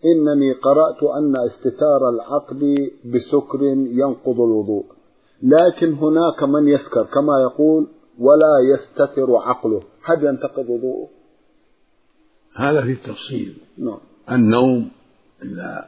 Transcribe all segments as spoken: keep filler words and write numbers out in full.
إنني قرأت أن استتار العقل بسكر ينقض الوضوء، لكن هناك من يسكر كما يقول ولا يستتر عقله، هل ينتقض وضوءه؟ هذا في التفصيل. نعم. النوم إذا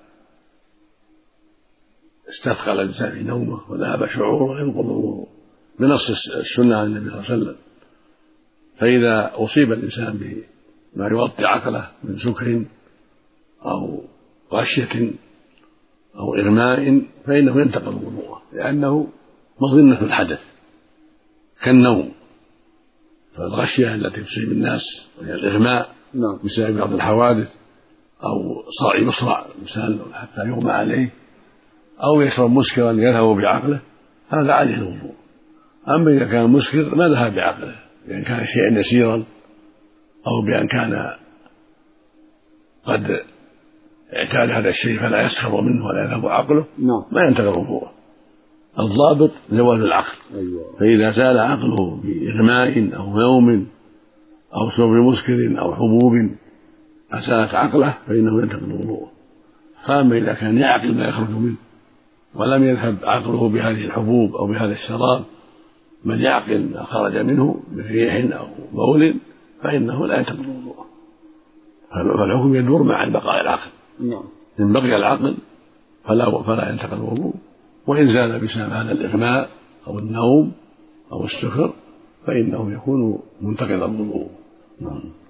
استثقل الإنسان في نومه وذهب شعوره ينقض الوضوء بنص السنة عن النبي صلى الله عليه وسلم. فإذا أصيب الإنسان بما يغطي عقله من سكر أو غشية أو إغماء فإنه ينتقض وضوءه، لأنه مظنة الحدث كالنوم. فالغشية التي تصيب الناس وهي الإغماء بسبب بعض الحوادث أو يصرع الإنسان حتى يغمى عليه أو يشرب مسكرا يذهب بعقله، هذا عليه الوضوء. أما إذا كان مسكر ما ذهب بعقله، بأن كان شيئا يسيرا أو بأن كان قد اعتاد هذا الشيء فلا يسخر منه ولا يذهب عقله، ما ينتقض وضوءه. الضابط زوال العقل. أيوة. فإذا زال عقله بإغماء أو نوم أو شرب مسكر أو حبوب أزالت عقله فإنه ينتقض وضوءه. فأما إذا كان يعقل ما يخرج منه ولم يذهب عقله بهذه الحبوب أو بهذا الشراب، من يعقل ما خرج منه من ريح أو بول فإنه لا ينتقض وضوءه. فالحكم يدور مع بقاء العقل. إن بقي العقل فلا فلا ينتقض الوضوء، وإن زال بسبب هذا الإغماء أو النوم أو السكر فإنه يكون منتقض الوضوء.